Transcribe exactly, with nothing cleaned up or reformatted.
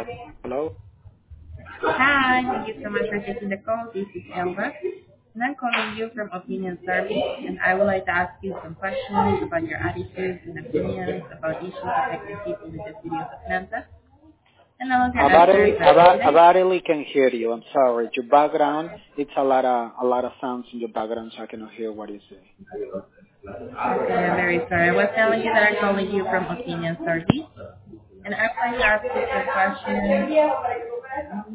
Hello? Hi, thank you so much for taking the call. This is Elva, and I'm calling you from Opinion Service, and I would like to ask you some questions about your attitudes and opinions about issues affecting people with the city of Atlanta. And all of your I answers barely, I, are ba- I today. barely can hear you. I'm sorry. Your background, it's a lot of, a lot of sounds in your background, so I cannot hear what you say. Okay, I'm very sorry. I was telling you that I'm calling you from Opinion Service, and I would like to ask you some questions.